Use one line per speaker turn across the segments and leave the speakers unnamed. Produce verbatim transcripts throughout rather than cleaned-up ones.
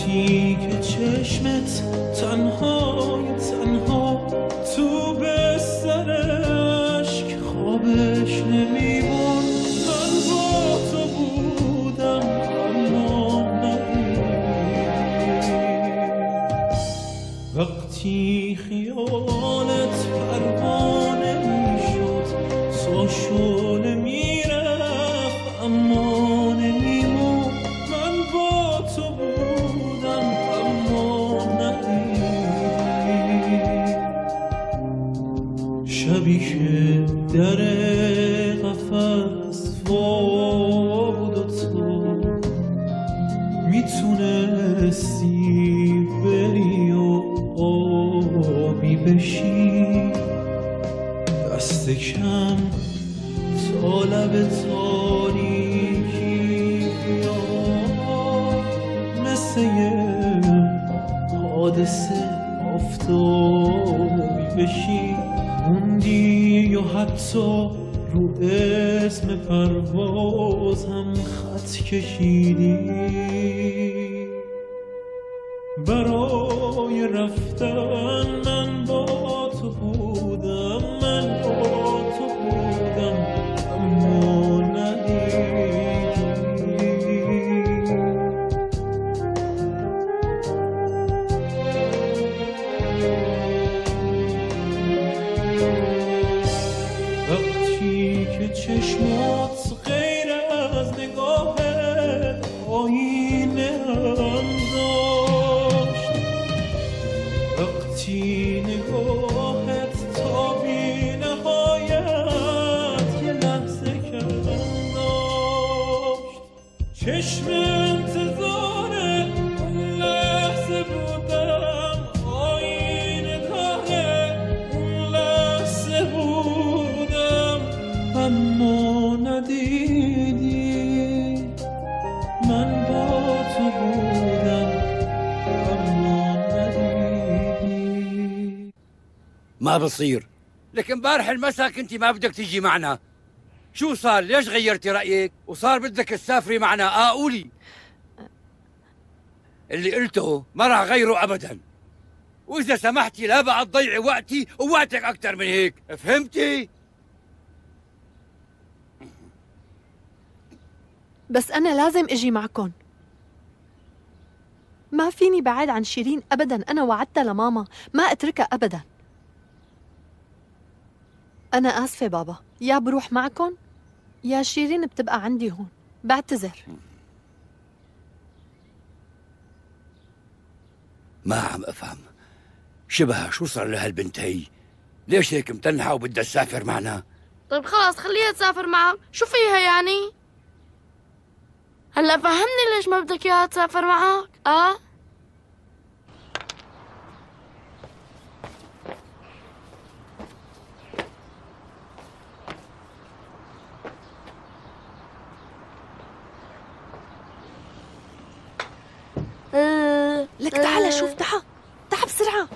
وقتی که چشمت تنهای تنها تو بستر عشق خوابش نمیبرد، من با تو بودم اما ندیدی. وقتی خیالت پروانه میشد تا شعله میرفت اما نمیمون، من با تو بودم اما ندیدی. شبی که در قفس وابود و تو میتونستی بری و آبی بشی، دست کم تا لب تاریکی بیاد، مثل یه حادثه آفتابی بشی، موندی یا حتی رو اسم پرواز هم خط کشیدی. برای رفتن من با تو بودم، من با تو بودم اما ندیدی. وقتی که چشمات غیر از نگاهت آینه هم داشت، وقتی نگاهت تا بی نهایت یه لحظه کردن داشت، چشم انتظار اون لحظه بودم، آینه داره اون لحظه بودم اما ندیدی. من با تو بودم اما ندیدي.
ما بصير. لك امبارح المساء كنتي ما بدك تيجي معنا، شو صار؟ ليش غيرتي رأيك؟ وصار بدك تسافري معنا؟ اه قولي. اللي قلته ما راح غيره ابدا، واذا سمحتي لا بقى تضيعي وقتي ووقتك اكثر من هيك، فهمتي؟
بس أنا لازم أجي معكم، ما فيني بعد عن شيرين أبداً. أنا وعدتها لماما ما أتركها أبداً. أنا آسفة بابا، يا بروح معكم يا شيرين بتبقى عندي هون. بعتذر.
ما عم أفهم شبها شو صار لهالبنت هي؟ ليش هيك متنحة وبدها تسافر معنا؟
طيب خلاص خليها تسافر معك، شو فيها يعني؟ هلا فهمني ليش ما بدك اياها تسافر معك؟ اه؟
لك تعال شوف، تعال تعال بسرعة.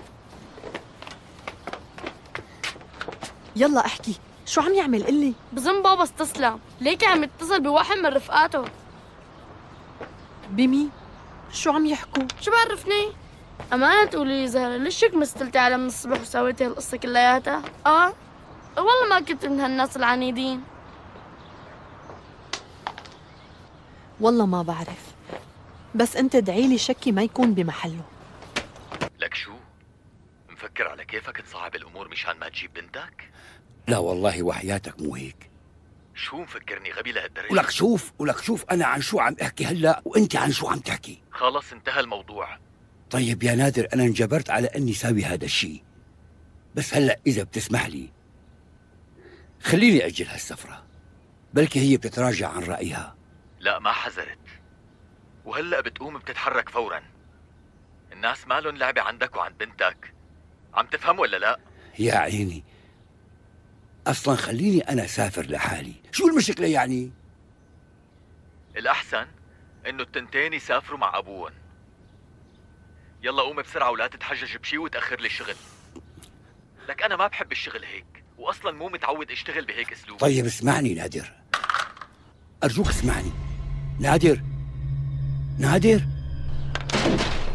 يلا احكي، شو عم يعمل؟ قلي.
بظن بابا استسلم، ليك عم يتصل بواحد من رفقاته.
بمين؟ شو عم يحكوا؟
شو بعرفني؟ أمانة تقولي لي زهرة، ليش هيك مستلتي على من الصبح وسويتي هالقصة كلياتها؟ اه؟ والله ما كنت من هالناس العنيدين.
والله ما بعرف، بس انت ادعيلي شكي ما يكون بمحله.
لك شو؟ مفكر على كيفك تصعب الأمور مشان ما تجيب بنتك؟
لا والله وحياتك مو هيك.
شو مفكرني غبي لهالدرجة؟
ولك شوف ولك شوف أنا عن شو عم أحكي هلأ وأنت عن شو عم تحكي.
خلص انتهى الموضوع.
طيب يا نادر أنا انجبرت على أني ساوي هذا الشيء، بس هلأ إذا بتسمح لي خليني أجل هالسفرة، بلكي هي بتتراجع عن رأيها.
لا ما حذرت، وهلأ بتقوم بتتحرك فورا. الناس مالن لعبة عندك وعند بنتك، عم تفهم ولا لا؟
يا عيني أصلا خليني أنا سافر لحالي، شو المشكلة يعني؟
الأحسن إنه التنتين يسافروا مع أبوهم. يلا قوم بسرعة ولا تتحجج بشي وتأخر لي الشغل. لك أنا ما بحب الشغل هيك، وأصلا مو متعود أشتغل بهيك أسلوب.
طيب اسمعني نادر، أرجوك اسمعني. نادر نادر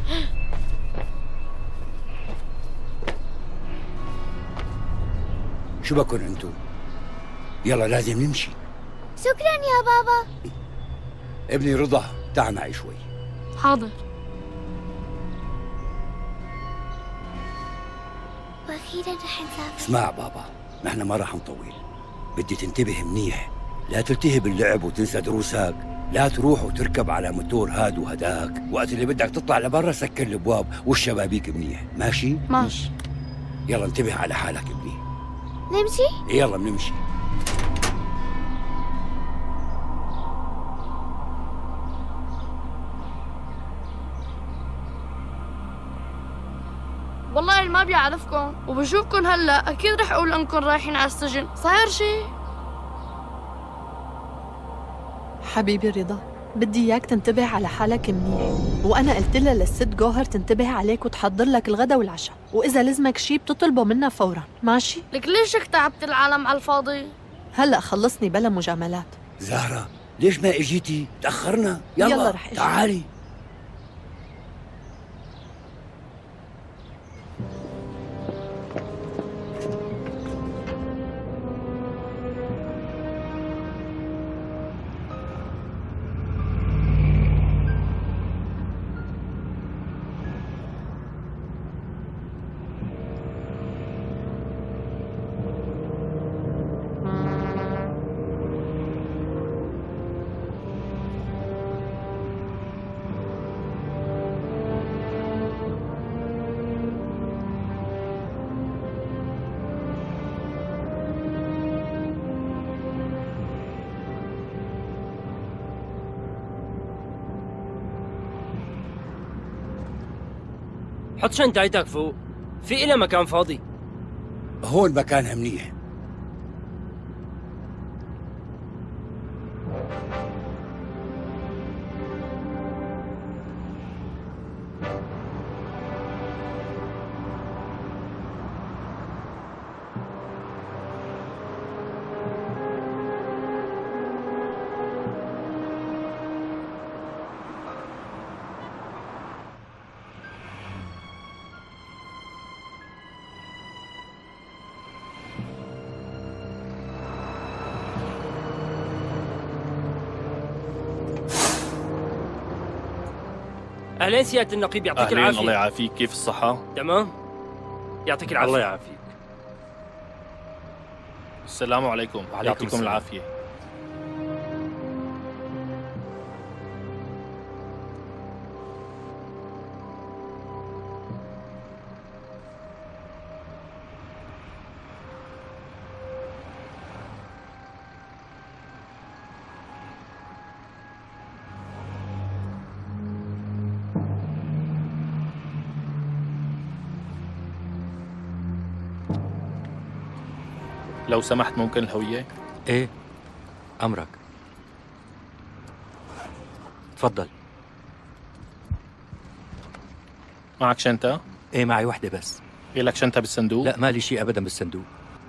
شو بكون انتو؟ يلا لازم نمشي.
شكرا يا بابا.
ابني رضا تعال معي شوي.
حاضر.
واخيرا رح نسافر.
اسمع بابا، نحن ما راح نطول، بدي تنتبه منيح، لا تلتهي باللعب وتنسى دروسك، لا تروح وتركب على موتور هاد وهداك، وقت اللي بدك تطلع لبرا سكر الابواب والشبابيك منيح، ماشي؟
ماشي.
يلا انتبه على حالك ابني.
نمشي؟
يلا بنمشي.
والله ما بيعرفكم وبشوفكم هلا اكيد رح اقول انكم رايحين على السجن، صاير شي؟
حبيبي رضا، بدي اياك تنتبه على حالك منيح، وانا قلت لها للست جوهر تنتبه عليك وتحضر لك الغدا والعشاء، واذا لزمك شي بتطلبه منها فورا، ماشي؟
لك ليش هيك تعبت العالم على الفاضي؟
هلا خلصني بلا مجاملات.
زهرة ليش ما اجيتي؟ تأخرنا. يلا,
يلا رح اجي.
تعالي.
حط شنطتك فوق، في إلها مكان فاضي.
هون مكانها منيح.
أهلين سيادة النقيب، يعطيك
أهلين.
العافية.
الله يعافيك، كيف الصحة؟
تمام، يعطيك العافية.
الله يعافيك. السلام عليكم.
وعليكم
يعطيكم
السلام.
العافية. لو سمحت ممكن الهوية؟
ايه امرك، تفضل.
معك شنطة؟
ايه معي وحده بس.
إيه لك شنطة بالصندوق؟
لا مالي شيء ابدا بالصندوق.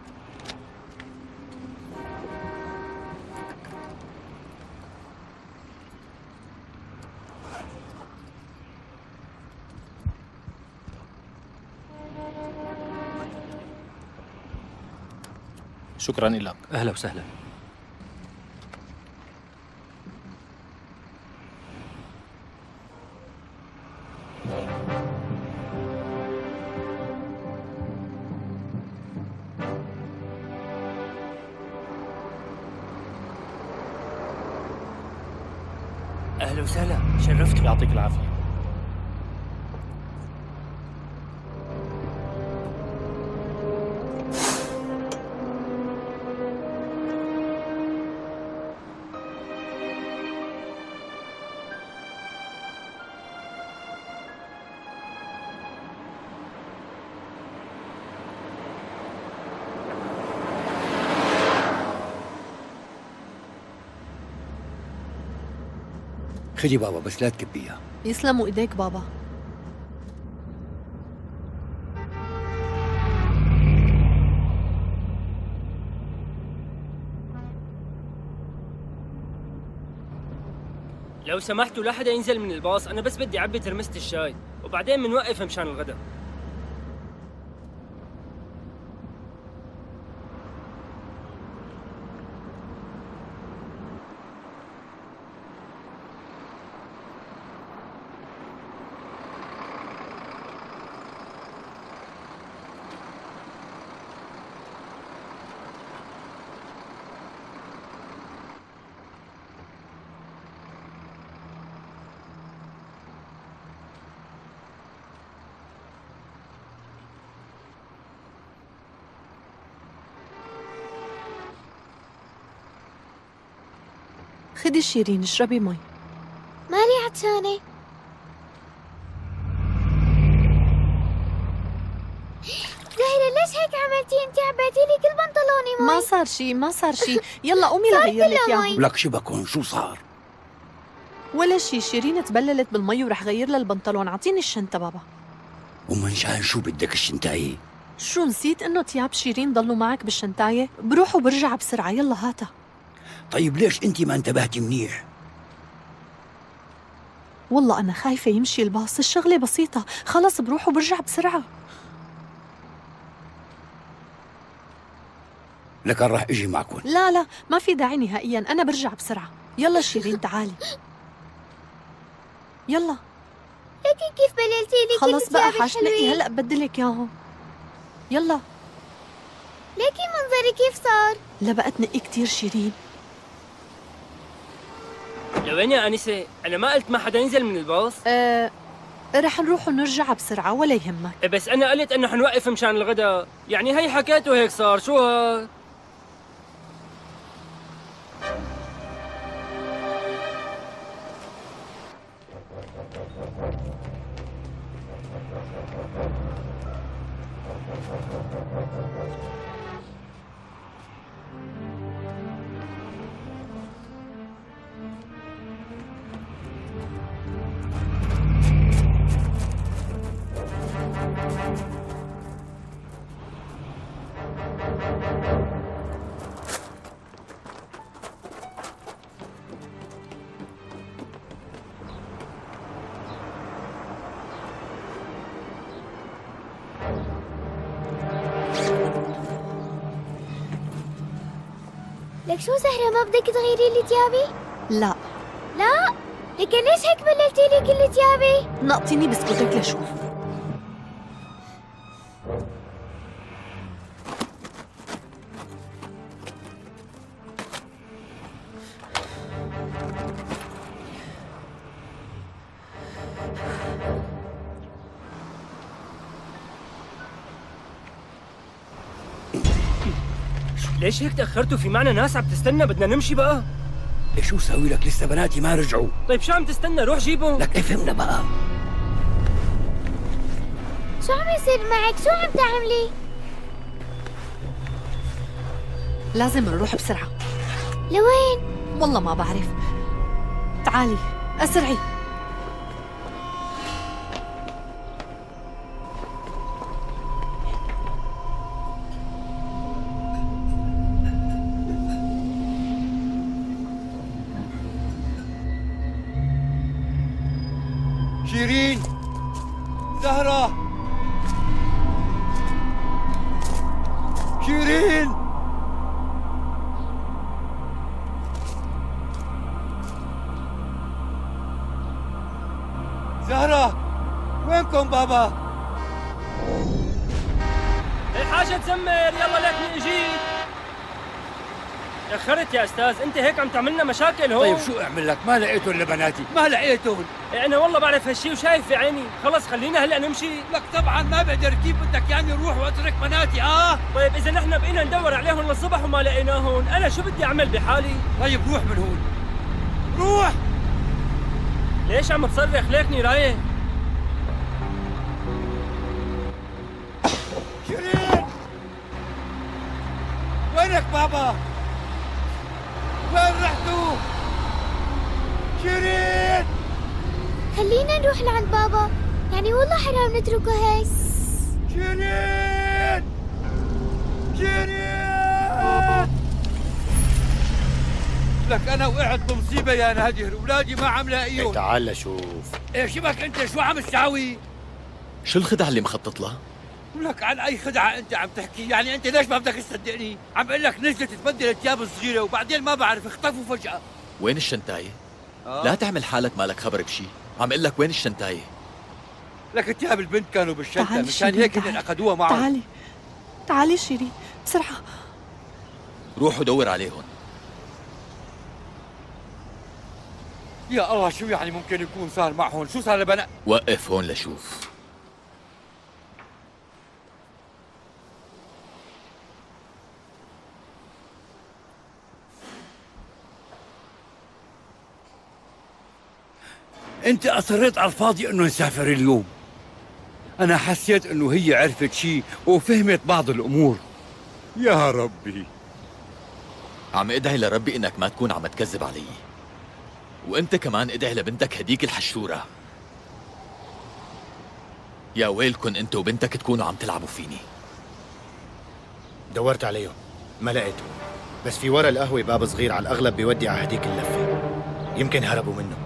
شكرا لك.
اهلا وسهلا.
أهلا وسهلا، شرفتوا.
يعطيك العافية.
خدي بابا بس لا تكبيها.
يسلموا ايديك بابا.
لو سمحتوا لا حدا ينزل من الباص، أنا بس بدي أعبي ترمسة الشاي وبعدين بنوقف مشان الغدا.
خدي شيرين اشربي مي.
مالي عطشانة. زهرة ليش هيك عملتي؟ انت عبيتي لي كل بنطلوني مي.
ما صار شي ما صار شي، يلا قومي لغير لك اياهم.
لك شبكون شو صار؟
ولا شي، شيرين تبللت بالمي ورح غير لها البنطلون. اعطيني الشنطة بابا.
ومنشان شو بدك الشنتاية؟
شو نسيت انه تياب شيرين ضلوا معك بالشنتاية؟ بروح وبرجع بسرعة، يلا هاتها.
طيب ليش انت ما انتبهتي منيح؟
والله أنا خايفة يمشي الباص، الشغلة بسيطة، خلص بروح وبرجع بسرعة.
لكن راح اجي معكم.
لا لا ما في داعي نهائيا، أنا برجع بسرعة. يلا شيرين تعالي. يلا.
لكن كيف بللتي لي كل
خلص بقى
ثيابك
حاشلقي،
حلوين؟
هلأ بدلك ياهم. يلا.
لكن منظري كيف صار؟
لا بقى تنقي كتير شيرين.
لوين يا أنسة؟ أنا ما قلت ما حدا ينزل من الباص؟
أه رح نروح ونرجع بسرعة ولا يهمك.
إيه بس أنا قلت إنه حنوقف مشان الغداء، يعني هي حكيت وهيك صار، شو هاد؟
لك شو زهرة، ما بدك تغيري لي ثيابي؟
لا.
لا؟ لكن ليش هيك بللتي لي كل ثيابي؟
نقطيني بسكوتك لشوف.
ليش هيك تأخرتوا؟ في معنا ناس عم تستنى، بدنا نمشي بقى.
إيه شو سوي لك؟ لسه بناتي ما رجعوا.
طيب شو عم تستنى؟ روح جيبهم.
لك افهمنا بقى.
شو عم يصير معك؟ شو عم تعملي؟
لازم نروح بسرعة.
لوين؟
والله ما بعرف. تعالي أسرعي.
شيرين، زهرة، شيرين، زهرة، وينكم بابا؟
الحاجة تزمر، يلا ليكني اجيت. تأخرت يا أستاذ، أنت هيك عم تعملنا مشاكل هون.
طيب شو أعمل لك؟ ما لقيتهم لبناتي، ما لقيتهم.
إيه أنا والله بعرف هالشي وشايف في عيني، خلص خلينا هلا نمشي.
لك طبعا ما بقدر، كيف بدك يعني روح واترك بناتي؟ اه
طيب إذا نحن بقينا ندور عليهم للصبح وما لقيناهم، أنا شو بدي أعمل بحالي؟
طيب روح من هون، روح.
ليش عم تصرخ؟ ليكني رايح.
شيرين، وينك بابا؟ وين رحتوا؟ شيرين،
خلينا نروح لعند بابا، يعني والله حرام نتركه هيك.
شيرين، شيرين، لك أنا وقعت بمصيبة يا نادر، أولادي ما عم لاقيهم.
تعال لشوف.
إيه شبك أنت؟ شو عم تساوي؟
شو الخدعة اللي مخطط لها؟
لك عن أي خدعة أنت عم تحكي؟ يعني أنت ليش ما بدك تصدقني؟ عم بقول لك نزلت تبدل الثياب الصغيرة وبعدين ما بعرف اختفوا فجأة.
وين الشنتاية؟
آه؟
لا تعمل حالك مالك خبر بشي، عم اقول لك وين الشنتاية؟
لك الثياب البنت كانوا بالشنطة،
تعالي
مشان
شيرين،
هيك
تعالي.
هن أخذوها معهم.
تعالي تعالي شيرين بسرعة.
روح ودور عليهم.
يا الله، شو يعني ممكن يكون صار معهم؟ شو صار لبنات؟
وقف هون لشوف.
انت اصريت على الفاضي انه نسافر اليوم. انا حسيت انه هي عرفت شيء وفهمت بعض الامور. يا ربي،
عم ادعي لربي انك ما تكون عم تكذب علي، وانت كمان ادعي لبنتك هديك الحشورة. يا ويلكن انت وبنتك تكونوا عم تلعبوا فيني.
دورت عليهم ما لقيتهم، بس في ورا القهوة باب صغير على الأغلب بيودي على هديك اللفة، يمكن هربوا منه.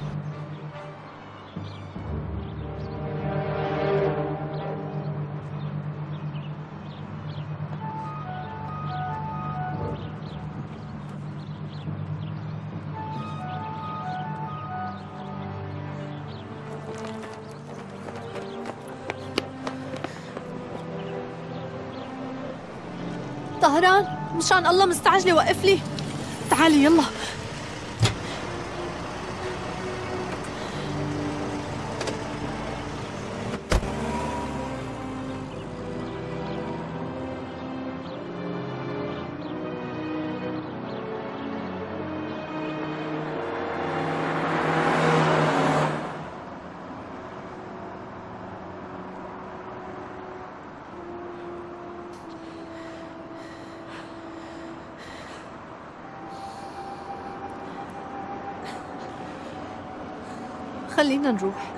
طهران مشان الله مستعجلة، وقف لي. تعالي يلا. خلينا نروح.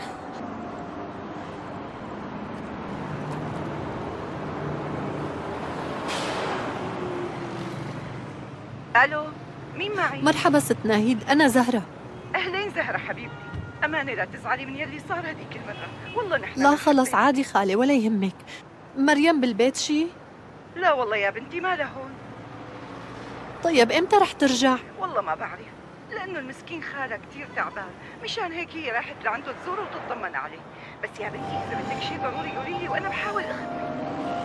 الو، مين معي؟
مرحبا ست ناهيد، أنا زهرة.
أهلين زهرة حبيبتي، أمانة لا تزعلي من يلي صار هذيك المرة، والله نحن
لا خلص عادي خالي، ولا يهمك. مريم بالبيت شي؟
لا والله يا بنتي ما لها هون.
طيب إمتى رح ترجع؟
والله ما بعرف، لأنه المسكين خالها كتير تعبان، مشان هيك هي راحت لعنده تزوره وتطمن عليه. بس يا بنتي إذا بدك شي ضروري قولي لي وأنا بحاول أخدمك.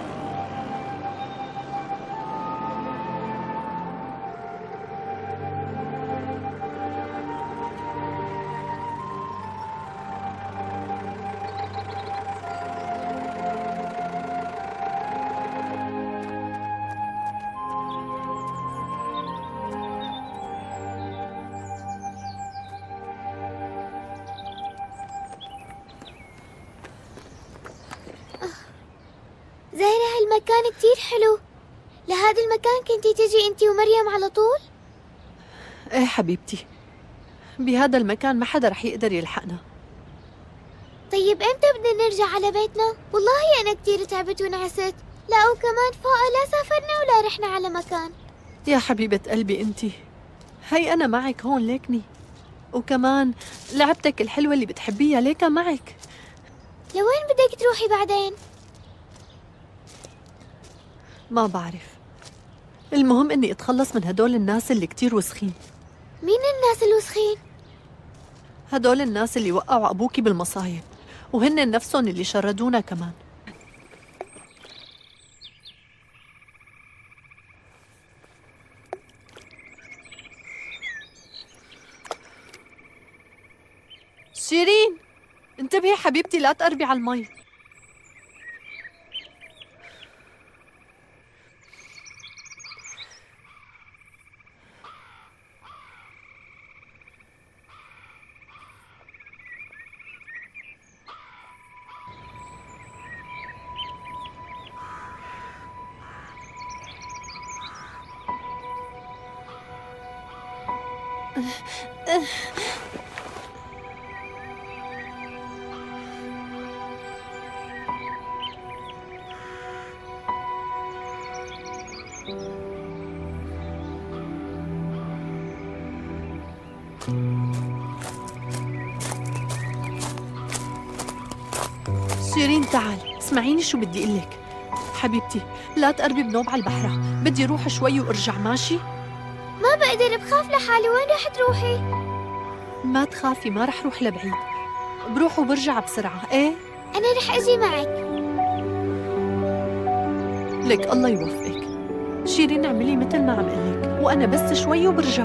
زهرة هالمكان كتير حلو. لهذا المكان كنتي تجي انتي ومريم على طول؟
ايه حبيبتي، بهذا المكان ما حدا رح يقدر يلحقنا.
طيب امتى بدنا نرجع على بيتنا؟ والله انا كتير تعبت ونعست. لا وكمان فوق لا سافرنا ولا رحنا على مكان.
يا حبيبة قلبي انتي، هي انا معك هون ليكني، وكمان لعبتك الحلوة اللي بتحبيها ليكا معك.
لوين بدك تروحي بعدين؟
ما بعرف، المهم اني اتخلص من هدول الناس اللي كتير وسخين.
مين الناس الوسخين؟
هدول الناس اللي وقعوا ابوكي بالمصايب، وهن نفسهم اللي شردونا كمان. شيرين انتبهي حبيبتي، لا تقربي على المي. شيرين تعال، اسمعيني شو بدي قلك. حبيبتي لا تقربي بنوب على البحرة، بدي روح شوي وارجع، ماشي؟
ما بقدر، بخاف لحالي. وين رح تروحي؟
ما تخافي، ما رح روح لبعيد، بروح وبرجع بسرعة. ايه
أنا رح أجي معك.
لك الله يوفقك. شيرين اعملي مثل ما عم قلك، وأنا بس شوي وبرجع.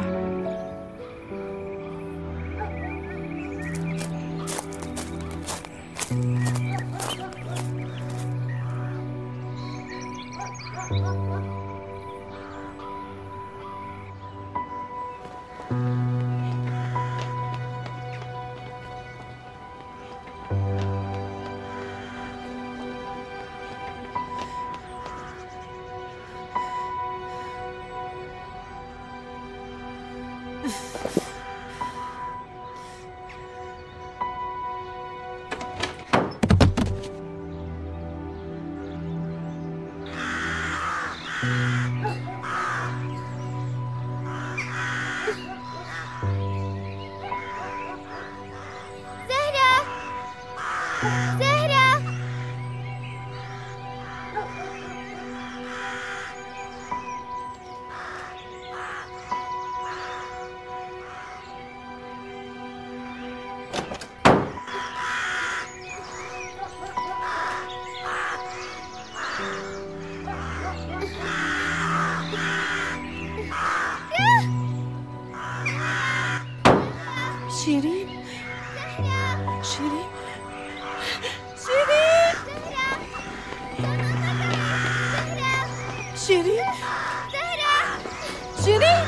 شيرين
زهرة
شيرين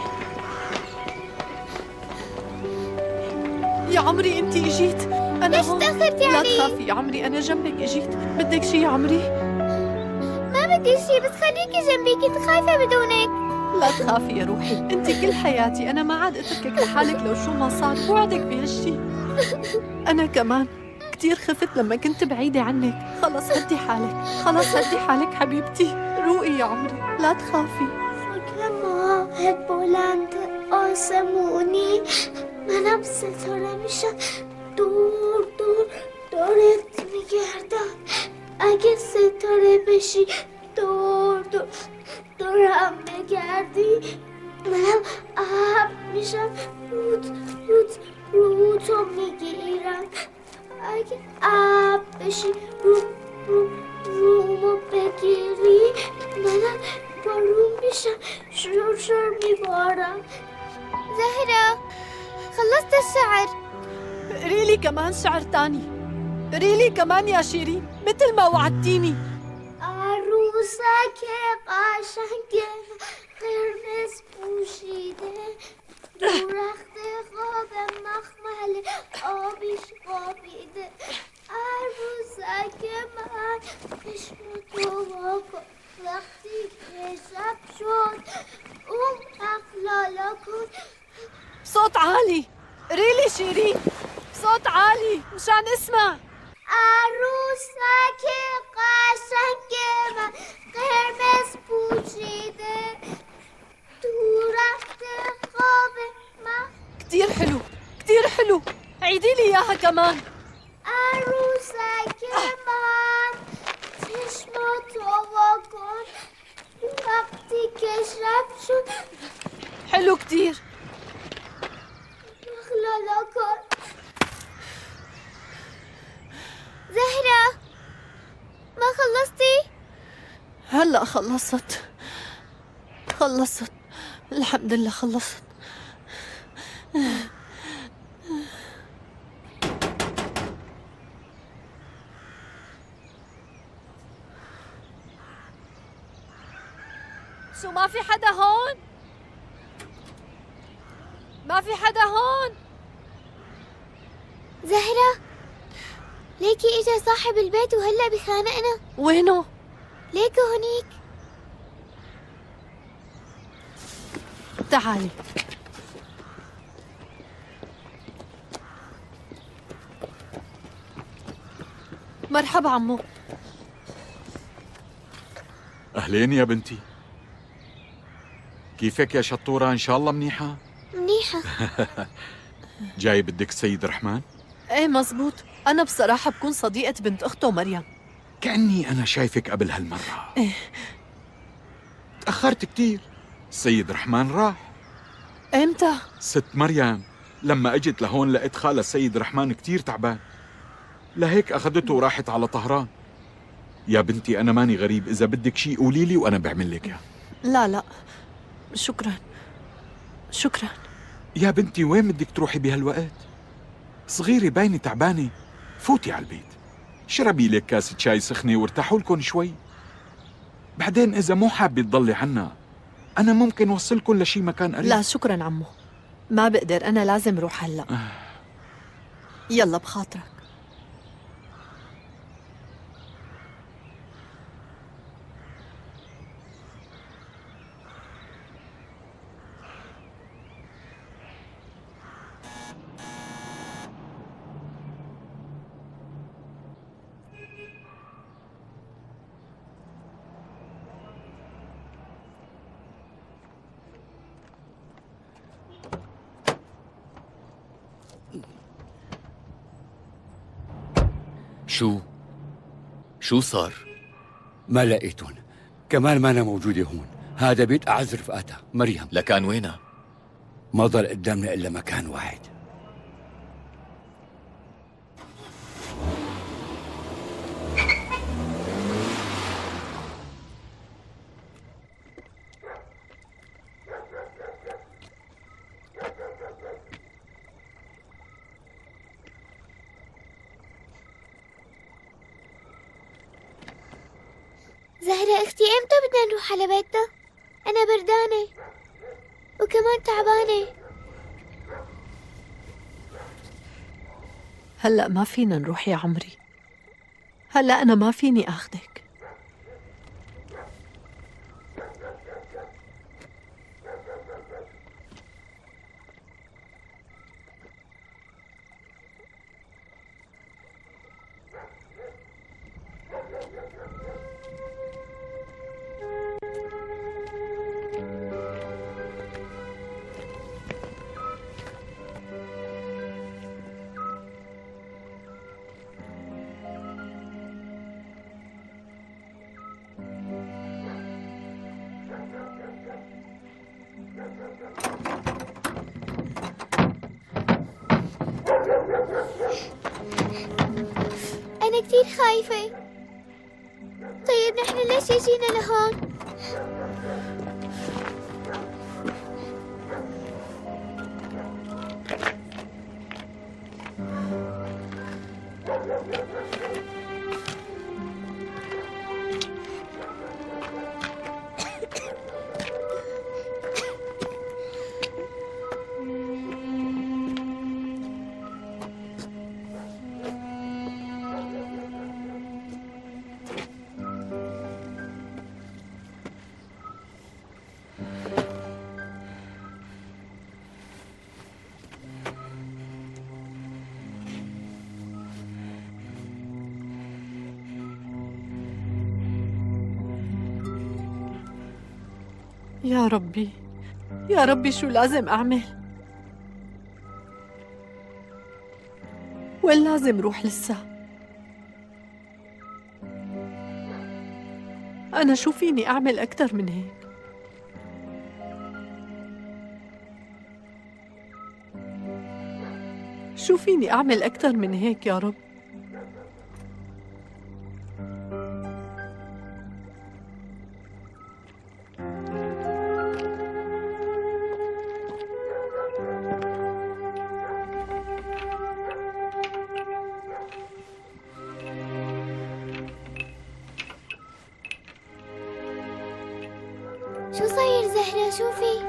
يا عمري انت اجيت. انا
ليش
هون.
تأخرتي
لا
علي؟
تخافي يا عمري، انا جنبك اجيت. بدك شي يا عمري؟
ما بدي شي، بس خليكي جنبي، كنت خايفة بدونك.
لا تخافي يا روحي، انت كل حياتي. انا ما عاد اتركك لحالك لو شو ما صار. بوعدك بهالشي. انا كمان كثير خفت لما كنت بعيدة عنك. خلص هدي حالك، خلص هدي حالك حبيبتي. روقي يا عمري، لا تخافي.
ما هالبولند آسمونی منم ستاره میشم دور دور دورت میگردم. اگه ستاره بشی دور دور دورم بگردی منم اب میشم رود رود رو تو میگیرم. اگه اب بشی رو رو رومو بگیری منم بارون میشم شور شور میبارم. زهرة خلصت الشعر.
قري لي كمان شعر تاني. قري لي كمان يا شيرين مثل ما وعدتيني.
عروسک قشنگ قرمز پوشیده درخت خواب مخمل آبیش قابیده. عروسک من چشم تو وا کن وقتی که شب شد اون اقلالا کن.
بصوت عالي. قري لي شيرين بصوت عالي مشان اسمع.
عروسک قشنگ من قرمز پوشیده درخت خواب من.
كتير حلو كتير حلو. عيدي لي اياها كمان.
عروسک من چشماتو وا کن وقتی که شب شد
حلو كتير.
مخلالا کن. زهرة ما خلصتي؟
هلا خلصت خلصت الحمد لله خلصت. شو ما في حدا هون؟ ما في حدا هون؟
زهرة ليكي اجا صاحب البيت وهلا بخانقنا.
وينه؟
ليكو هنيك.
تعالي. مرحبا عمو.
أهلين يا بنتي. كيفك يا شطورة؟ إن شاء الله منيحة؟
منيحة.
جاي بدك السيد رحمن؟
ايه مزبوط. أنا بصراحة بكون صديقة بنت أخته مريم.
كأني أنا شايفك قبل هالمرة.
ايه
تأخرت كتير. السيد رحمن راح.
امتى؟
ست مريم لما اجت لهون لقيت خالة السيد رحمن كتير تعبان، لهيك أخذته وراحت على طهران. يا بنتي أنا ماني غريب، إذا بدك شيء قولي لي وأنا بعمل لك إياه.
لا لا شكرا شكرا.
يا بنتي وين بدك تروحي بهالوقت؟ صغيرة باينة تعبانة، فوتي على البيت شربي لك كاسة شاي سخنة وارتاحوا لكم شوي. بعدين إذا مو حابة تضلي عنا أنا ممكن وصلكم لشي مكان قريب.
لا شكرا عمو، ما بقدر، أنا لازم روح هلا.
آه.
يلا بخاطرك.
شو؟ شو صار؟ ما لقيتهم، كمان ما أنا موجودة هون. هذا بيت أعز رفقاتها مريم.
لكان وينها؟
ما ضل قدامنا إلا مكان واحد.
زهرة اختي امتى بدنا نروح على بيتنا؟ انا بردانة وكمان تعبانة.
هلأ ما فينا نروح يا عمري، هلأ أنا ما فيني أخذك.
أنا كتير خايفة. طيب نحن ليش يجينا لهون؟ يا ربي يا ربي شو لازم أعمل؟ وين لازم روح لسه؟ أنا شو فيني أعمل أكتر من هيك؟ شو فيني أعمل أكتر من هيك يا رب؟ شو صاير زهرة؟ شو في؟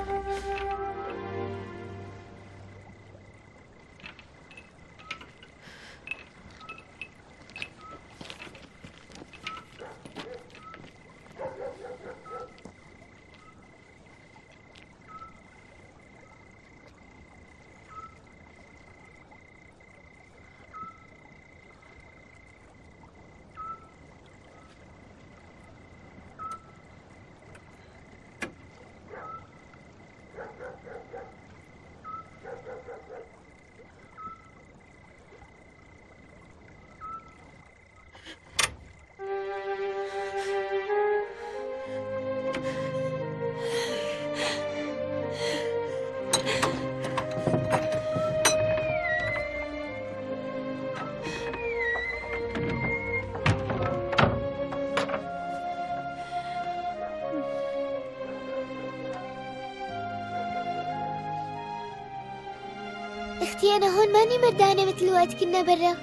اختي انا هون ماني مردانة مثل وقت كنا برا.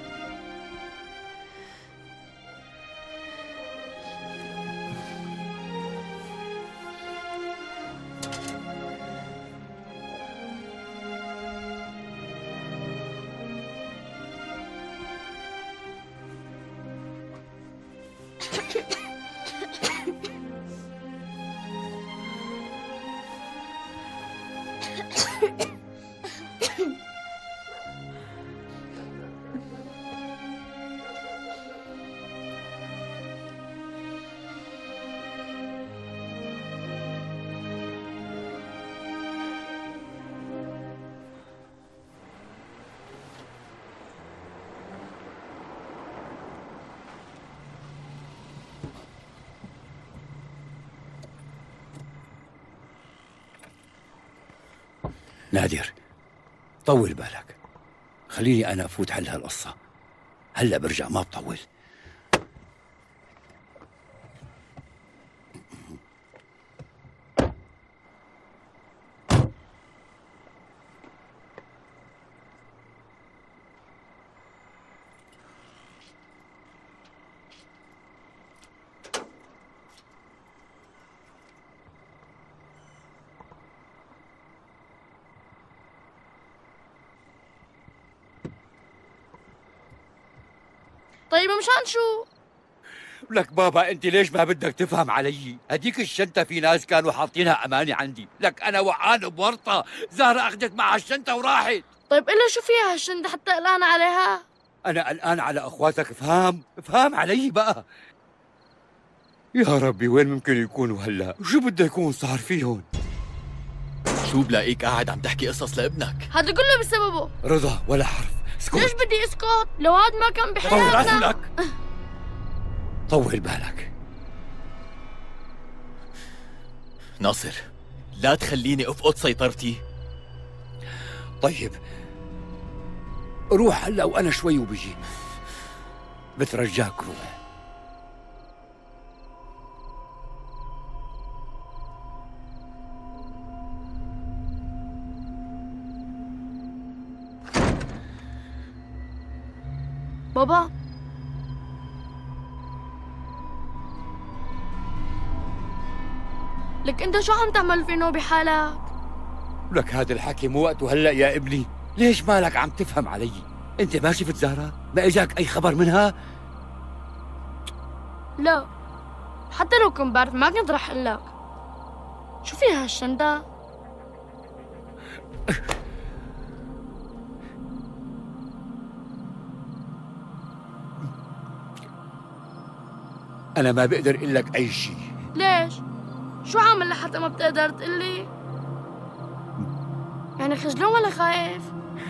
نادر، طول بالك، خليني أنا أفوت حل هالقصة. هلأ برجع ما بطول.
طيب مشان شو؟
لك بابا انت ليش ما بدك تفهم علي؟ هديك الشنطة في ناس كانوا حاطينها امانة عندي، لك انا وقعان بورطة، زهرة اخذت معها الشنطة وراحت.
طيب إلا شو فيها هالشنطة حتى قلقان عليها؟
انا قلقان على اخواتك، افهم افهم علي بقى. يا ربي وين ممكن يكونوا هلا؟ وشو بده يكون صار فيهم؟
شو بلاقيك قاعد عم تحكي قصص لابنك؟
هذا كله بسببه.
رضا ولا حرف، اسكت.
ليش بدي اسكت؟ لو هاد ما كان
طول
بحياتنا.
راسك، طول بالك.
ناصر لا تخليني افقد سيطرتي.
طيب روح هلا وانا شوي وبجي، بترجاك روح.
بابا لك انت شو عم تعمل فينه بحالك؟
لك هذا الحكي مو وقته هلا يا ابني، ليش مالك عم تفهم علي؟ انت ما شفت زهرة؟ ما اجاك اي خبر منها؟
لا حتى لو كنت بعرف ما كنت رح اقول لك. شو فيها هالشنطة؟
انا ما بقدر اقول لك اي شيء.
ليش؟ شو عامل لحتى ما بتقدر تقلي؟ يعني خجلان ولا خايف؟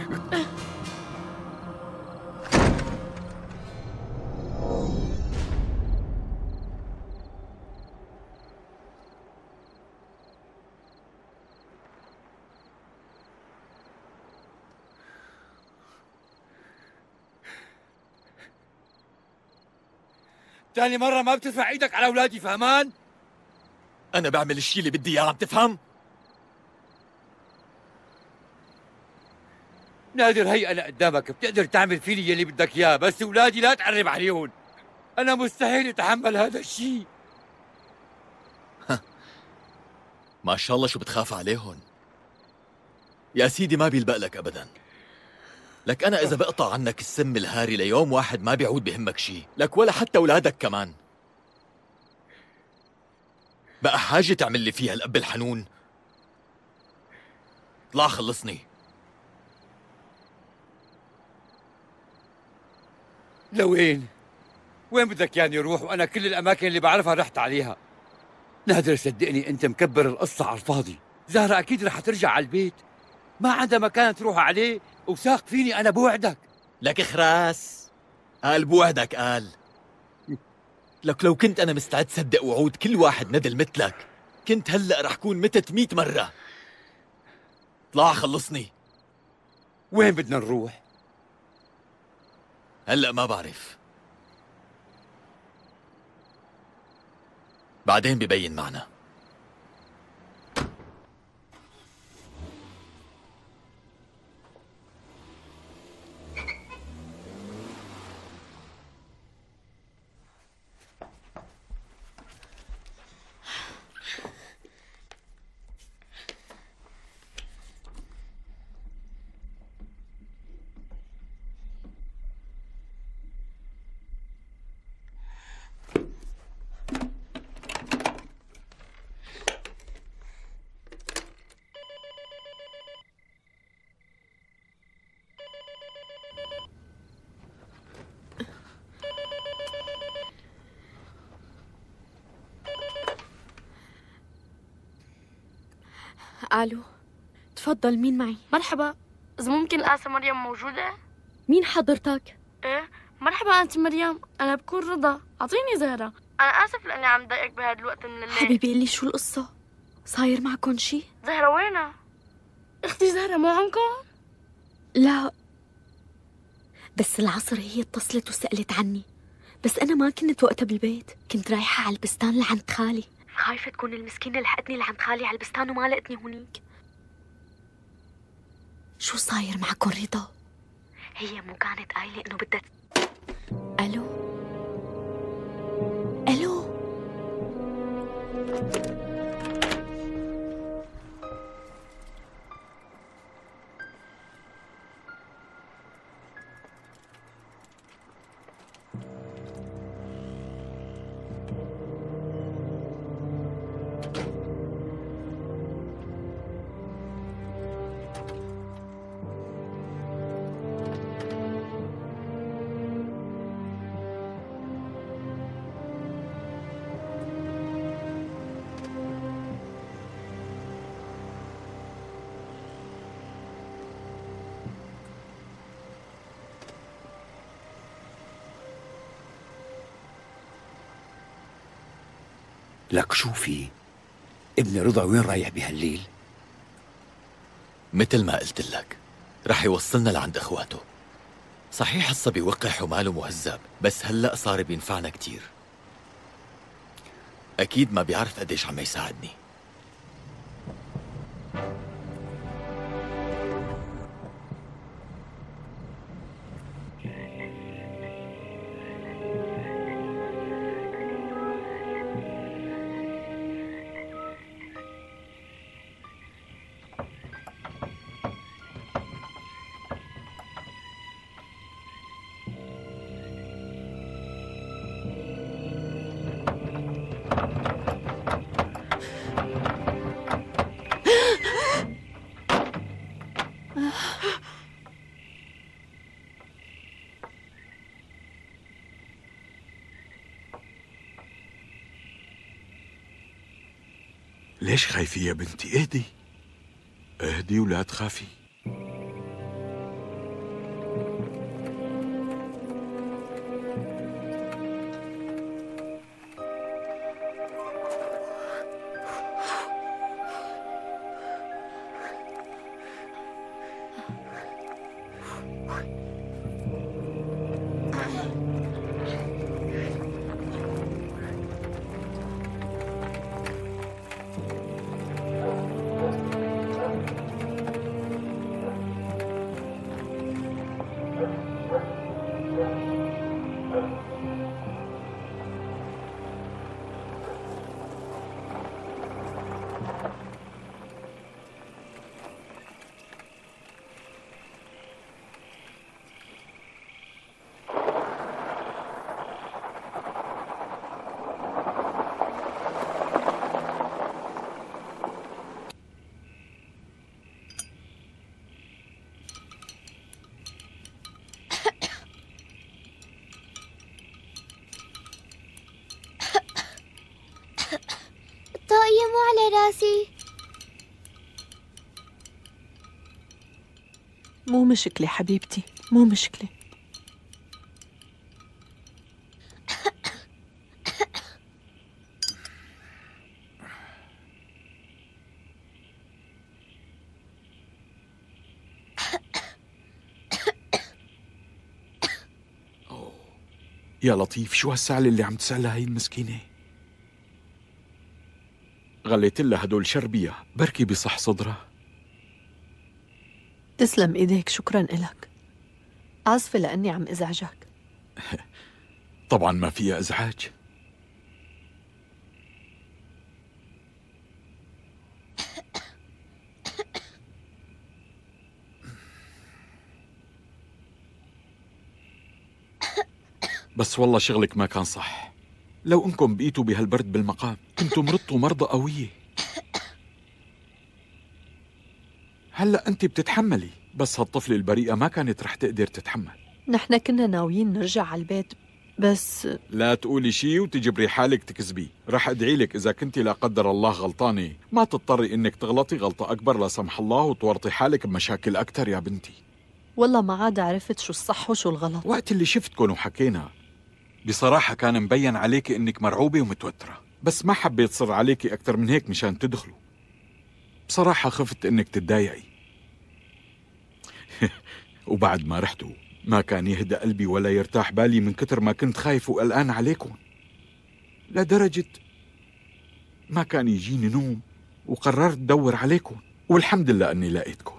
تاني مرة ما بترفع ايدك على اولادي، فهمان؟
انا بعمل الشيء اللي بدي اياه، عم تفهم؟
نادر هي انا قدامك، بتقدر تعمل فيني يلي بدك اياه، بس اولادي لا تقرب عليهم. انا مستحيل اتحمل هذا الشيء.
ما شاء الله شو بتخاف عليهم يا سيدي، ما بيلبق لك ابدا. لك انا اذا بقطع عنك السم الهاري ليوم واحد ما بيعود بهمك شيء، لك ولا حتى اولادك كمان. بقى حاجة تعمل لي فيها الاب الحنون؟ طلع خلصني.
لوين؟ وين بدك يعني روح وانا كل الاماكن اللي بعرفها رحت عليها؟ نادر صدقني انت مكبر القصة على الفاضي، زهرة اكيد رح ترجع على البيت، ما عندها مكان تروح عليه وساق فيني انا بوعدك.
لك خراس، قال بوعدك قال. لك لو كنت انا مستعد صدق وعود كل واحد ندل مثلك كنت هلأ رح كون متت مئة مرة. طلع خلصني.
وين بدنا نروح؟
هلأ ما بعرف، بعدين ببين معنا.
الو، تفضل، مين معي؟
مرحبا، إذا ممكن الآنسة مريم موجودة؟
مين حضرتك؟
إيه، مرحبا أنت مريم، أنا بكون رضا، أعطيني زهرة. أنا آسف لأني عم ضايقك بهذا الوقت من الليل.
حبيبي قلي شو القصة؟ صاير معكم شي؟
زهرة وينها؟ أختي زهرة مو عندكم؟
لا، بس العصر هي اتصلت وسألت عني، بس أنا ما كنت وقتها بالبيت، كنت رايحة على البستان لعند خالي، خايفة تكون المسكينة لحقتني لعند خالي على البستان وما لقتني هونيك. شو صاير معكم رضا؟ هي مو كانت قايلة إنه بدها. ألو ألو
لك شوفي، ابن رضا وين رايح بهالليل؟
مثل ما قلت لك، رح يوصلنا لعند اخواته. صحيح الصبي وقح وماله مهذب، بس هلأ صار بينفعنا كتير. أكيد ما بيعرف قديش عم يساعدني.
ليش خايفة يا بنتي؟ اهدي اهدي ولا تخافي.
الطاقية مو على راسي.
مو مشكلة حبيبتي، مو مشكلة.
يا لطيف، شو هالسعلة اللي عم تسألها هي المسكينة؟ غليت لها هدول شربية، بركي بصح صدرها.
تسلم ايديك، شكرا إلك. آسفة لأني عم إزعجك.
طبعا ما فيها إزعاج. بس والله شغلك ما كان صح. لو انكم بقيتوا بهالبرد بالمقام كنتوا مرضتوا مرضى قوية. هلأ انت بتتحملي، بس هالطفلة البريئة ما كانت رح تقدر تتحمل.
نحن كنا ناويين نرجع على البيت، بس
لا تقولي شي وتجبري حالك تكذبي. رح ادعي لك اذا كنتي لا قدر الله غلطانة ما تضطري انك تغلطي غلطة اكبر لا سمح الله وتورطي حالك بمشاكل اكتر يا بنتي.
والله ما عاد عرفت شو الصح وشو الغلط.
وقت اللي شفتكن وحكينا بصراحة كان مبين عليكي انك مرعوبة ومتوترة، بس ما حبيت صر عليكي اكتر من هيك مشان تدخلوا. بصراحة خفت انك تتضايقي. وبعد ما رحتوا ما كان يهدأ قلبي ولا يرتاح بالي من كتر ما كنت خايف وقلقان عليكم، لدرجة ما كان يجيني نوم وقررت دور عليكم، والحمد لله اني لقيتكم.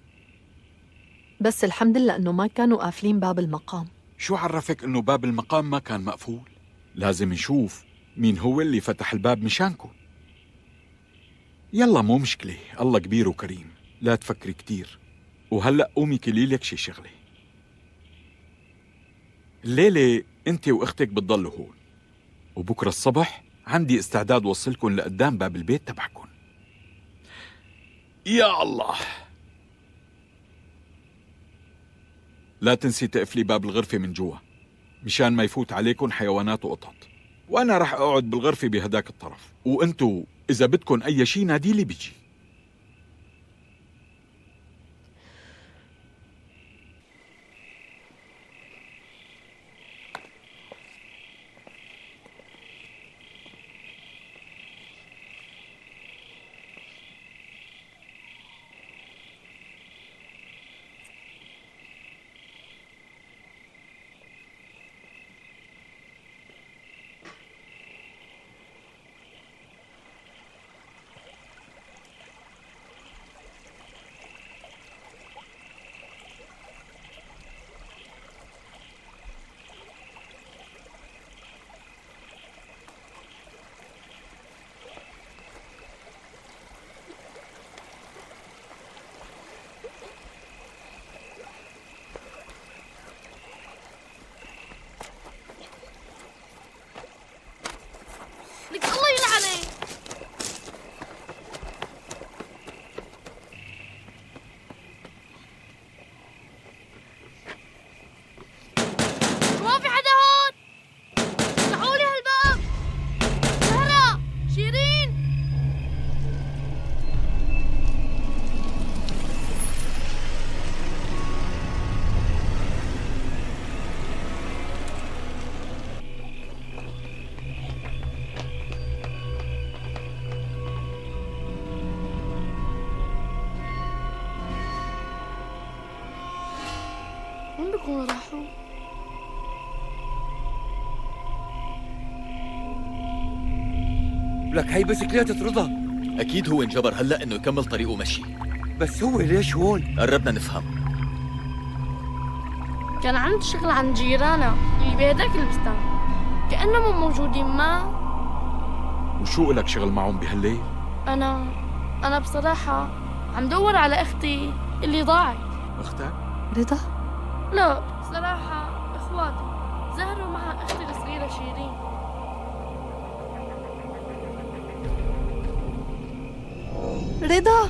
بس الحمد لله انه ما كانوا قافلين باب المقام.
شو عرفك انه باب المقام ما كان مقفول؟ لازم نشوف مين هو اللي فتح الباب مشانكم. يلا مو مشكلة، الله كبير وكريم، لا تفكري كتير. وهلأ قومي كلي لك شي شغلة. الليلة انت واختك بتضلوا هون، وبكرة الصبح عندي استعداد وصلكن لقدام باب البيت تبعكن. يا الله، لا تنسي تقفلي باب الغرفة من جوا مشان ما يفوت عليكن حيوانات وقطط، وأنا رح أقعد بالغرفة بهداك الطرف، وأنتوا إذا بدكن أي شي ناديلي بيجي.
يكون راحوا.
لك هي بسكليتة رضا.
أكيد هو انجبر هلأ إنه يكمل طريقه مشي.
بس هو ليش هون؟
قربنا نفهم.
كان عنده شغل عن جيرانه اللي بهداك البستان، كأنهم موجودين ما.
وشو إلك شغل معهم بهالليل؟
أنا أنا بصراحة عم دور على أختي اللي ضاعت.
أختك؟
رضا؟
لا بصراحة إخواتي زهروا مع أختي الصغيرة شيرين.
رضا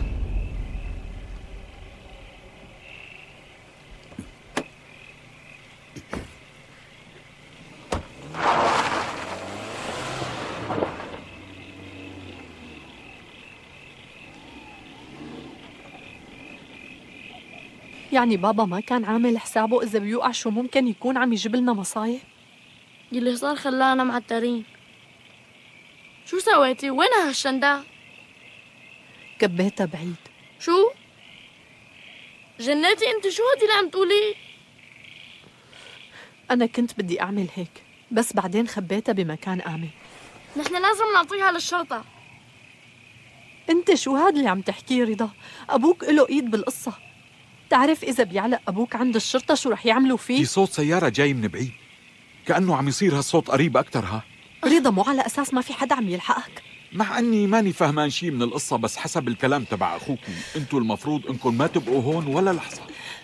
يعني بابا ما كان عامل حسابه إذا بيوقع شو ممكن يكون عم يجيب لنا مصايب؟
اللي صار خلانا معترين. شو سويتي؟ وينها هالشندا؟
كبيتها بعيد.
شو؟ جنيتي انت؟ شو هدي اللي عم تقولي؟
أنا كنت بدي أعمل هيك بس بعدين خبيتها بمكان آمن.
نحن لازم نعطيها للشرطة.
انت شو هاد اللي عم تحكيه رضا؟ أبوك له إيد بالقصة. تعرف إذا بيعلق أبوك عند الشرطة شو رح يعملوا فيه؟
في صوت سيارة جاي من بعيد، كأنه عم يصير هالصوت قريب أكتر. ها
رضا مو على أساس ما في حدا عم يلحقك؟
مع أني ماني فهمان شي من القصة، بس حسب الكلام تبع أخوكي أنتوا المفروض إنكم ما تبقوا هون ولا لحظة.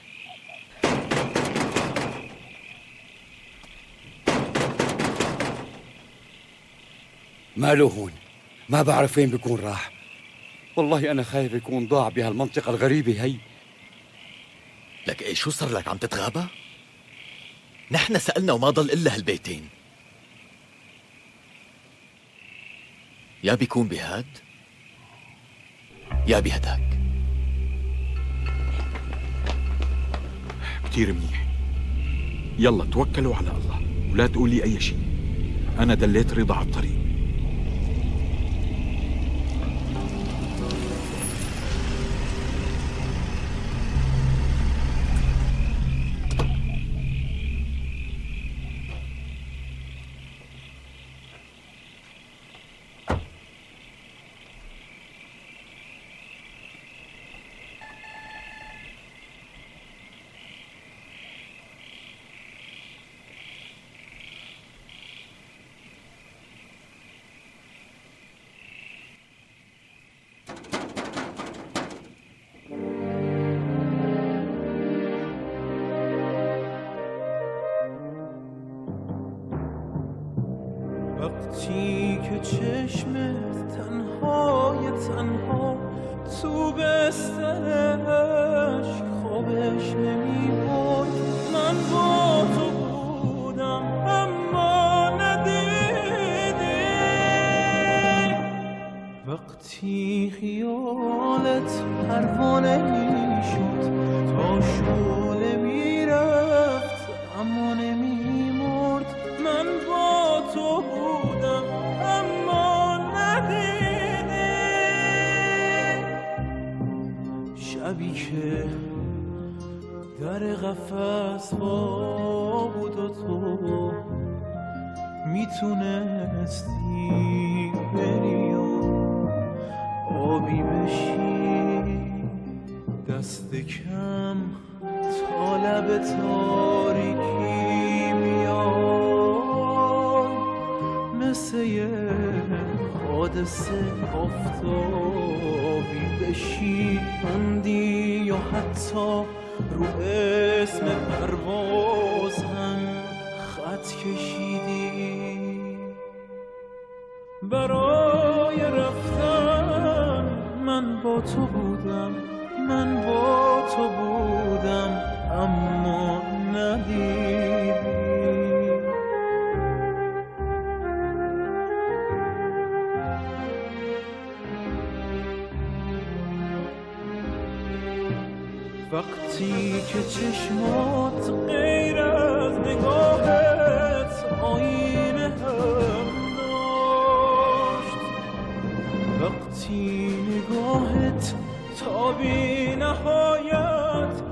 ماله هون؟ ما بعرف وين بيكون راح. والله أنا خايف يكون ضاع بهالمنطقة الغريبة هي.
لك إيه شو صار لك؟ عم تتغابى؟ نحن سألنا وما ضل إلا هالبيتين. يا بيكون بهاد يا بهداك.
كتير منيح. يلا توكلوا على الله ولا تقولي أي شيء. أنا دليت رضا على الطريق.
وقتی که چشمت تنهای تنها تو بسترش خوابش نمیبرد، من با تو بودم اما ندیدی. وقتی خیالت پروانه میشد تا شعله میرفت اما نمیمرد، من با تو بودم اما ندیدی. شبی که در قفس با بود و تو میتونستی بری و آبی بشی، دست کم تا لب تاریکی میای، مثل یه حادثه آفتابی بشی بندی یا حتی رو اسم پرواز هم خط کشیدی. برای رفتن من با تو بودم، من با تو بودم اما ندیدی. وقتی که چشمات غیر از نگاهت آینه هم داشت، وقتی نگاهت تا بی نهایت